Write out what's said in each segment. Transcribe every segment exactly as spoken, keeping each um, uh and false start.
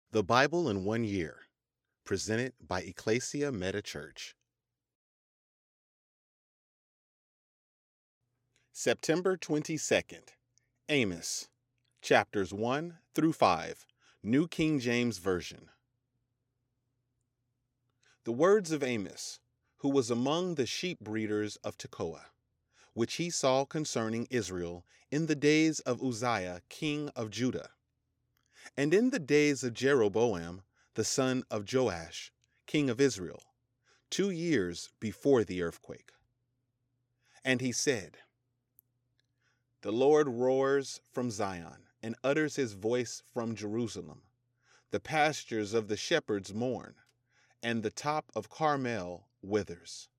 The Bible in One Year, presented by Ecclesia Meta Church. September twenty-second, Amos, chapters one through five, New King James Version. The words of Amos, who was among the sheep breeders of Tekoa, which he saw concerning Israel in the days of Uzziah, king of Judah, and in the days of Jeroboam, the son of Joash, king of Israel, two years before the earthquake. And he said, The Lord roars from Zion and utters his voice from Jerusalem. The pastures of the shepherds mourn, and the top of Carmel withers.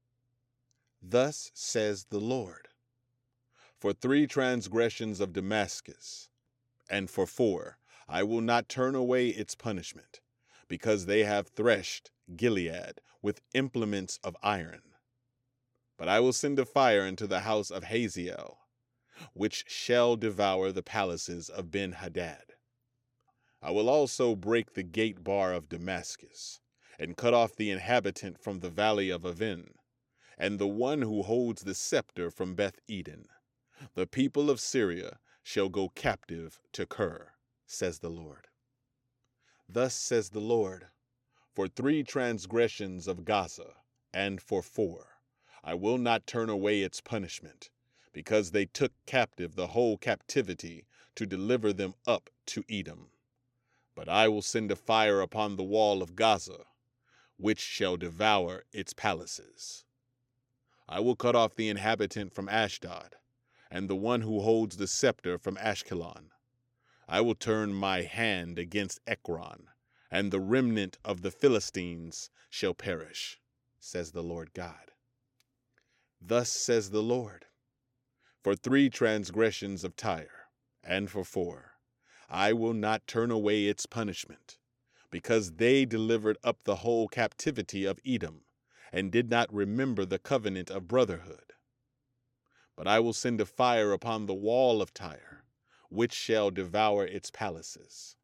Thus says the Lord, For three transgressions of Damascus, and for four, I will not turn away its punishment, because they have threshed Gilead with implements of iron. But I will send a fire into the house of Hazael, which shall devour the palaces of Ben-Hadad. I will also break the gate bar of Damascus, and cut off the inhabitant from the valley of Aven, and the one who holds the scepter from Beth-Eden. The people of Syria shall go captive to Kir, says the Lord. Thus says the Lord, For three transgressions of Gaza, and for four, I will not turn away its punishment, because they took captive the whole captivity to deliver them up to Edom. But I will send a fire upon the wall of Gaza, which shall devour its palaces. I will cut off the inhabitant from Ashdod, and the one who holds the scepter from Ashkelon. I will turn my hand against Ekron, and the remnant of the Philistines shall perish, says the Lord God. Thus says the Lord, For three transgressions of Tyre, and for four, I will not turn away its punishment, because they delivered up the whole captivity of Edom, and did not remember the covenant of brotherhood. But I will send a fire upon the wall of Tyre, which shall devour its palaces.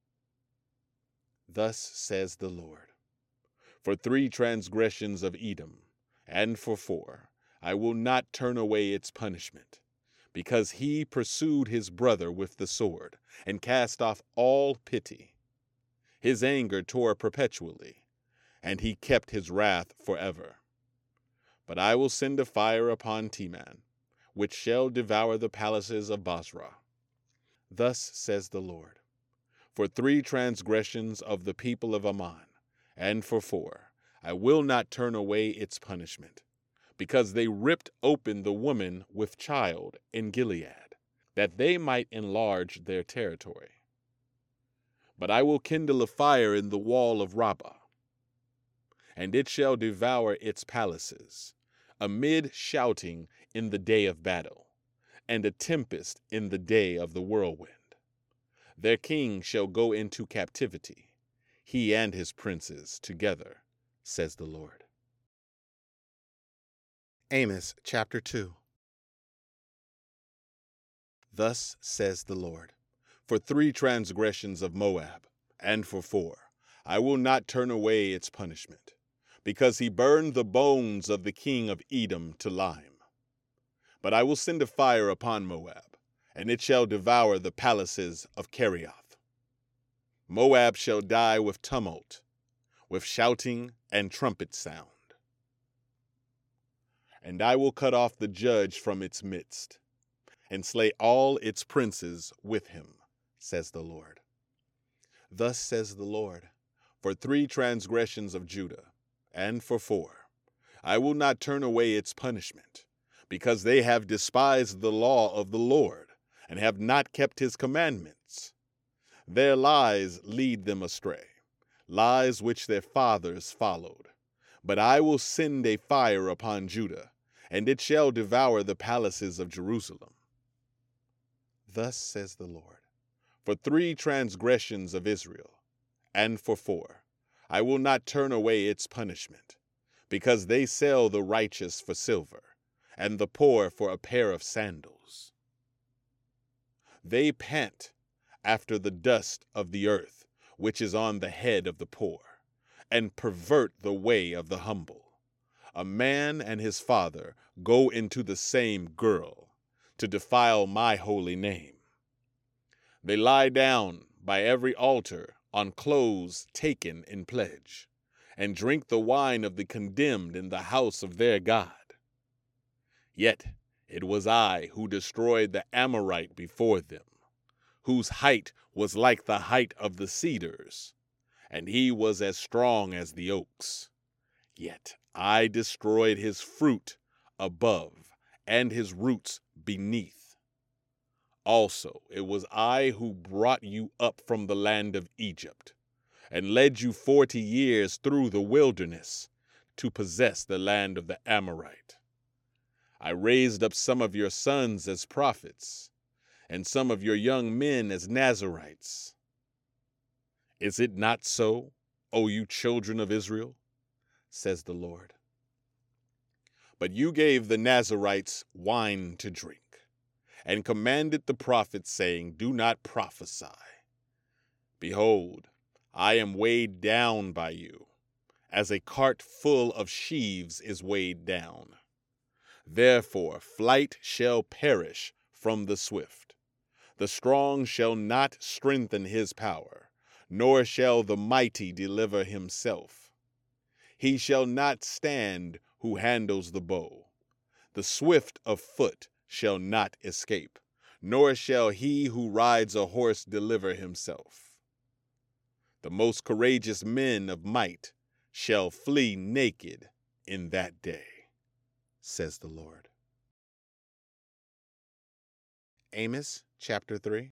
Thus says the Lord, For three transgressions of Edom, and for four, I will not turn away its punishment, because he pursued his brother with the sword, and cast off all pity. His anger tore perpetually, and he kept his wrath forever. But I will send a fire upon Teman, which shall devour the palaces of Basra. Thus says the Lord, For three transgressions of the people of Ammon, and for four, I will not turn away its punishment, because they ripped open the woman with child in Gilead, that they might enlarge their territory. But I will kindle a fire in the wall of Rabbah, and it shall devour its palaces, amid shouting in the day of battle, and a tempest in the day of the whirlwind. Their king shall go into captivity, he and his princes together, says the Lord. Amos chapter two. Thus says the Lord, For three transgressions of Moab, and for four, I will not turn away its punishment, because he burned the bones of the king of Edom to lime. But I will send a fire upon Moab, and it shall devour the palaces of Kerioth. Moab shall die with tumult, with shouting and trumpet sound. And I will cut off the judge from its midst, and slay all its princes with him, says the Lord. Thus says the Lord, For three transgressions of Judah, and for four, I will not turn away its punishment, because they have despised the law of the Lord, and have not kept his commandments. Their lies lead them astray, lies which their fathers followed. But I will send a fire upon Judah, and it shall devour the palaces of Jerusalem. Thus says the Lord, For three transgressions of Israel, and for four, I will not turn away its punishment, because they sell the righteous for silver, and the poor for a pair of sandals. They pant after the dust of the earth, which is on the head of the poor, and pervert the way of the humble. A man and his father go into the same girl, to defile my holy name. They lie down by every altar on clothes taken in pledge, and drink the wine of the condemned in the house of their God. Yet it was I who destroyed the Amorite before them, whose height was like the height of the cedars, and he was as strong as the oaks. Yet I destroyed his fruit above, and his roots beneath. Also it was I who brought you up from the land of Egypt, and led you forty years through the wilderness, to possess the land of the Amorite. I raised up some of your sons as prophets, and some of your young men as Nazirites. Is it not so, O you children of Israel? Says the Lord. But you gave the Nazirites wine to drink, and commanded the prophets, saying, Do not prophesy. Behold, I am weighed down by you, as a cart full of sheaves is weighed down. Therefore flight shall perish from the swift. The strong shall not strengthen his power, nor shall the mighty deliver himself. He shall not stand who handles the bow. The swift of foot shall not escape, nor shall he who rides a horse deliver himself. The most courageous men of might shall flee naked in that day, says the Lord. Amos chapter three.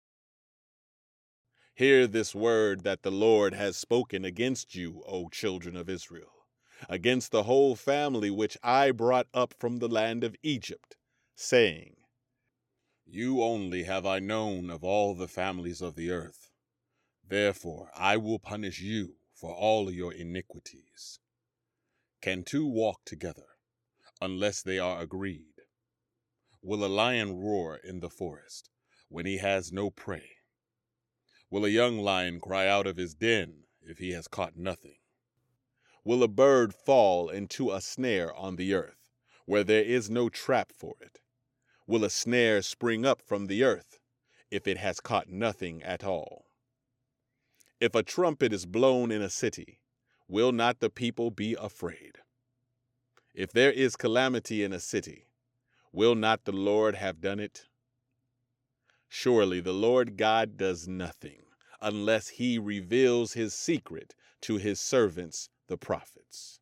Hear this word that the Lord has spoken against you, O children of Israel, against the whole family which I brought up from the land of Egypt, saying, You only have I known of all the families of the earth. Therefore I will punish you for all your iniquities. Can two walk together, unless they are agreed? Will a lion roar in the forest, when he has no prey? Will a young lion cry out of his den, if he has caught nothing? Will a bird fall into a snare on the earth, where there is no trap for it? Will a snare spring up from the earth, if it has caught nothing at all? If a trumpet is blown in a city, will not the people be afraid? If there is calamity in a city, will not the Lord have done it? Surely the Lord God does nothing, unless he reveals his secret to his servants, the prophets.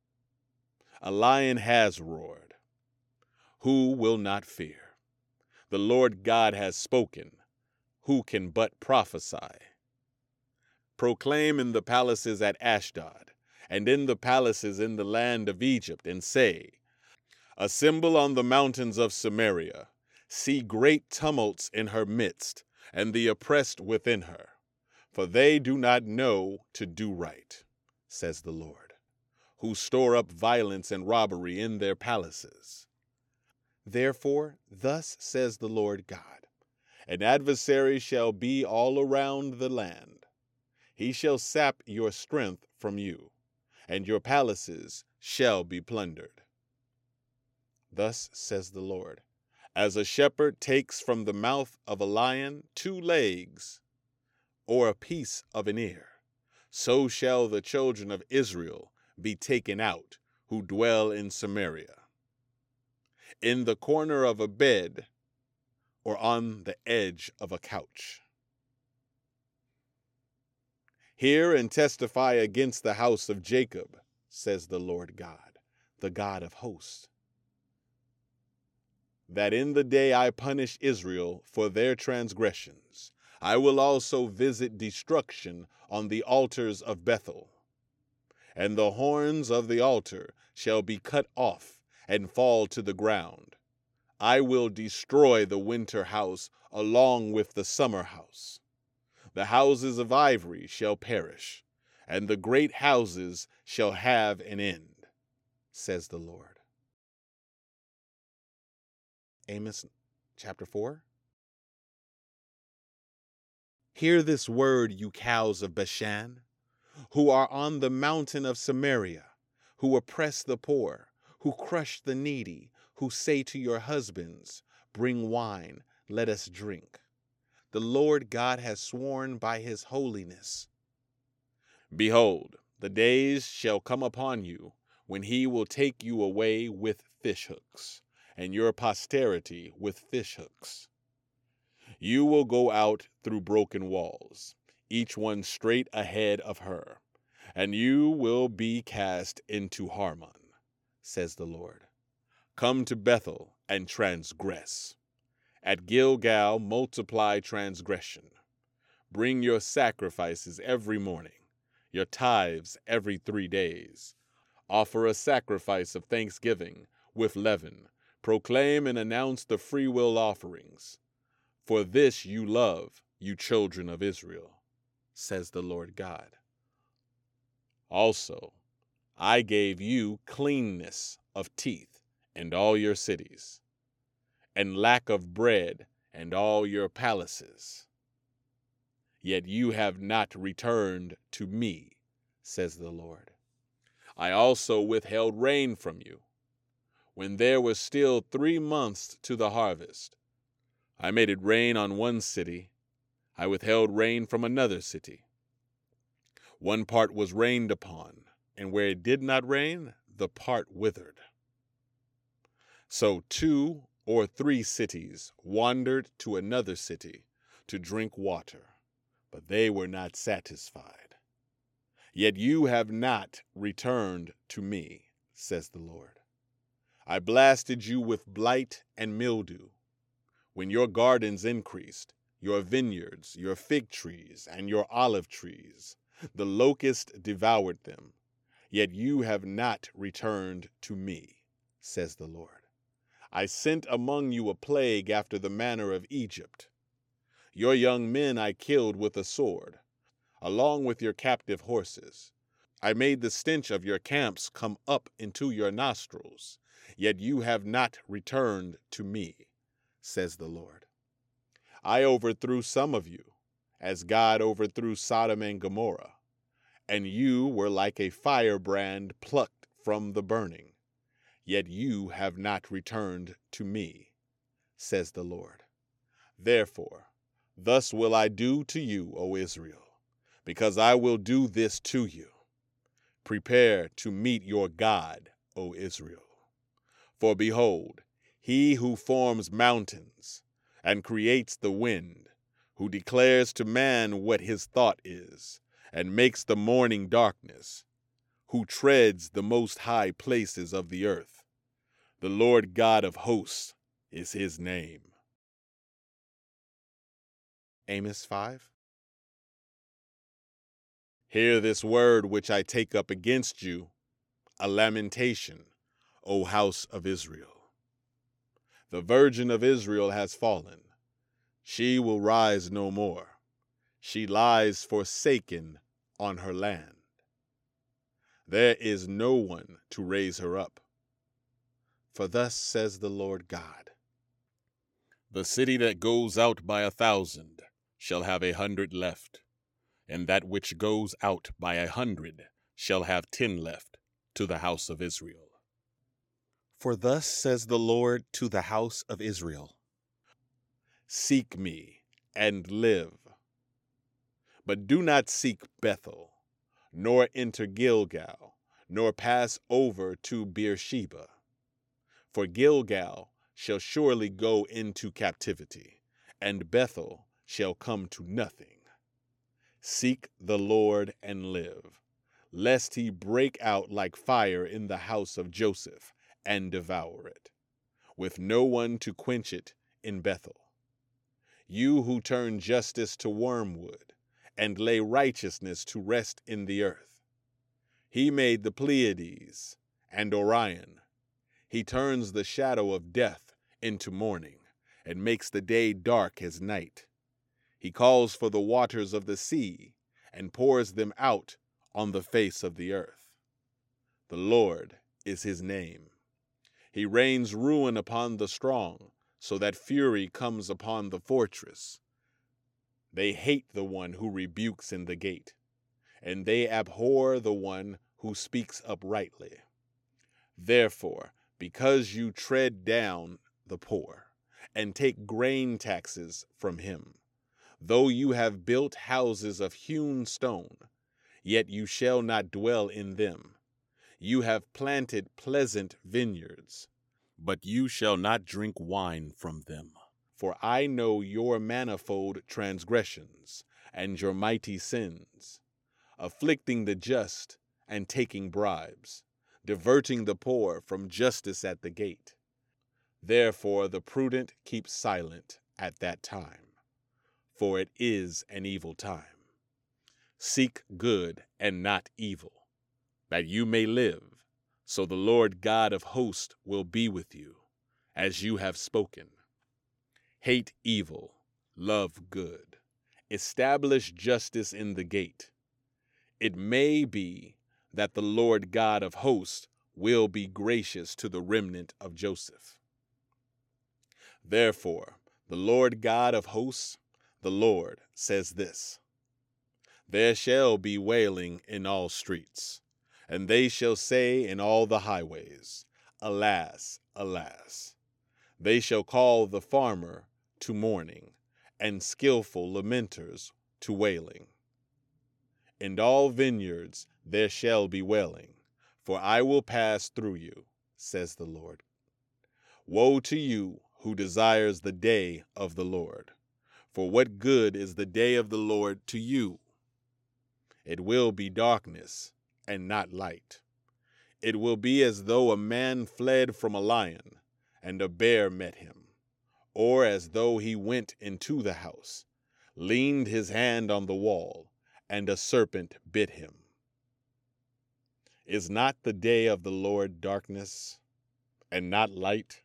A lion has roared. Who will not fear? The Lord God has spoken. Who can but prophesy? Proclaim in the palaces at Ashdod, and in the palaces in the land of Egypt, and say, Assemble on the mountains of Samaria. See great tumults in her midst, and the oppressed within her. For they do not know to do right, says the Lord, who store up violence and robbery in their palaces. Therefore, thus says the Lord God, An adversary shall be all around the land. He shall sap your strength from you, and your palaces shall be plundered. Thus says the Lord, As a shepherd takes from the mouth of a lion two legs, or a piece of an ear, so shall the children of Israel be taken out, who dwell in Samaria. In the corner of a bed, or on the edge of a couch. Hear and testify against the house of Jacob, says the Lord God, the God of hosts, that in the day I punish Israel for their transgressions, I will also visit destruction on the altars of Bethel. And the horns of the altar shall be cut off and fall to the ground. I will destroy the winter house along with the summer house. The houses of ivory shall perish, and the great houses shall have an end, says the Lord. Amos chapter four. Hear this word, you cows of Bashan, who are on the mountain of Samaria, who oppress the poor, who crush the needy, who say to your husbands, bring wine, let us drink. The Lord God has sworn by his holiness. Behold, the days shall come upon you when he will take you away with fishhooks, and your posterity with fishhooks. You will go out through broken walls, each one straight ahead of her, and you will be cast into Harmon, says the Lord. Come to Bethel and transgress. At Gilgal multiply transgression. Bring your sacrifices every morning, your tithes every three days. Offer a sacrifice of thanksgiving with leaven. Proclaim and announce the freewill offerings. For this you love, you children of Israel, says the Lord God. Also, I gave you cleanness of teeth in all your cities, and lack of bread in all your palaces. Yet you have not returned to me, says the Lord. I also withheld rain from you, when there was still three months to the harvest. I made it rain on one city. I withheld rain from another city. One part was rained upon, and where it did not rain, the part withered. So two or three cities wandered to another city to drink water, but they were not satisfied. Yet you have not returned to me, says the Lord. I blasted you with blight and mildew. When your gardens increased, your vineyards, your fig trees, and your olive trees, the locust devoured them. Yet you have not returned to me, says the Lord. I sent among you a plague after the manner of Egypt. Your young men I killed with a sword, along with your captive horses. I made the stench of your camps come up into your nostrils, yet you have not returned to me, says the Lord. I overthrew some of you, as God overthrew Sodom and Gomorrah, and you were like a firebrand plucked from the burning, yet you have not returned to me, says the Lord. Therefore, thus will I do to you, O Israel, because I will do this to you. Prepare to meet your God, O Israel. For behold, he who forms mountains and creates the wind, who declares to man what his thought is, and makes the morning darkness, who treads the most high places of the earth. The Lord God of hosts is his name. Amos five. Hear this word which I take up against you, a lamentation, O house of Israel. The virgin of Israel has fallen. She will rise no more. She lies forsaken on her land. There is no one to raise her up. For thus says the Lord God, the city that goes out by a thousand shall have a hundred left, and that which goes out by a hundred shall have ten left to the house of Israel. For thus says the Lord to the house of Israel, seek me and live. But do not seek Bethel, nor enter Gilgal, nor pass over to Beersheba. For Gilgal shall surely go into captivity, and Bethel shall come to nothing. Seek the Lord and live, lest he break out like fire in the house of Joseph and devour it, with no one to quench it in Bethel. You who turn justice to wormwood, and lay righteousness to rest in the earth. He made the Pleiades and Orion. He turns the shadow of death into morning, and makes the day dark as night. He calls for the waters of the sea, and pours them out on the face of the earth. The Lord is his name. He rains ruin upon the strong, so that fury comes upon the fortress. They hate the one who rebukes in the gate, and they abhor the one who speaks uprightly. Therefore, because you tread down the poor, and take grain taxes from him, though you have built houses of hewn stone, yet you shall not dwell in them. You have planted pleasant vineyards, but you shall not drink wine from them. For I know your manifold transgressions and your mighty sins, afflicting the just and taking bribes, diverting the poor from justice at the gate. Therefore the prudent keep silent at that time, for it is an evil time. Seek good and not evil, that you may live, so the Lord God of hosts will be with you, as you have spoken. Hate evil, love good, establish justice in the gate. It may be that the Lord God of hosts will be gracious to the remnant of Joseph. Therefore, the Lord God of hosts, the Lord, says this: There shall be wailing in all streets, and they shall say in all the highways, Alas, alas. They shall call the farmer to mourning, and skillful lamenters to wailing. In all vineyards there shall be wailing, for I will pass through you, says the Lord. Woe to you who desires the day of the Lord, for what good is the day of the Lord to you? It will be darkness and not light. It will be as though a man fled from a lion, and a bear met him, or as though he went into the house, leaned his hand on the wall, and a serpent bit him. Is not the day of the Lord darkness and not light?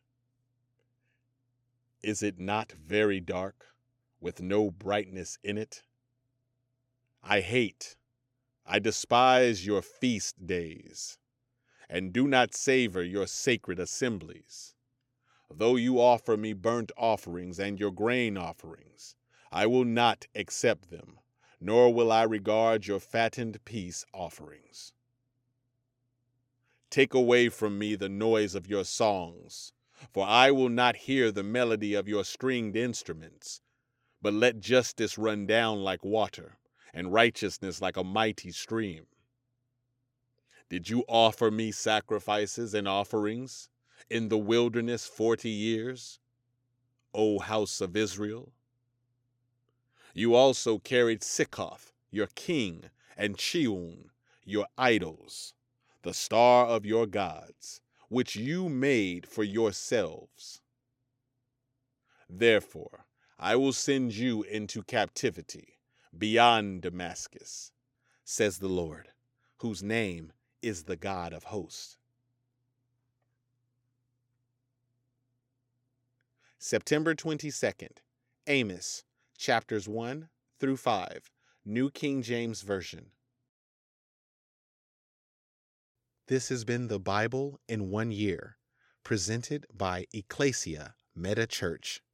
Is it not very dark, with no brightness in it? I hate, I despise your feast days, and do not savor your sacred assemblies. Though you offer me burnt offerings and your grain offerings, I will not accept them, nor will I regard your fattened peace offerings. Take away from me the noise of your songs, for I will not hear the melody of your stringed instruments, but let justice run down like water, and righteousness like a mighty stream. Did you offer me sacrifices and offerings in the wilderness forty years, O house of Israel? You also carried Sikkoth, your king, and Chiun, your idols, the star of your gods, which you made for yourselves. Therefore, I will send you into captivity beyond Damascus, says the Lord, whose name is the God of hosts. September twenty-second, Amos, chapters one through five, New King James Version. This has been the Bible in one year, presented by Ecclesia Meta Church.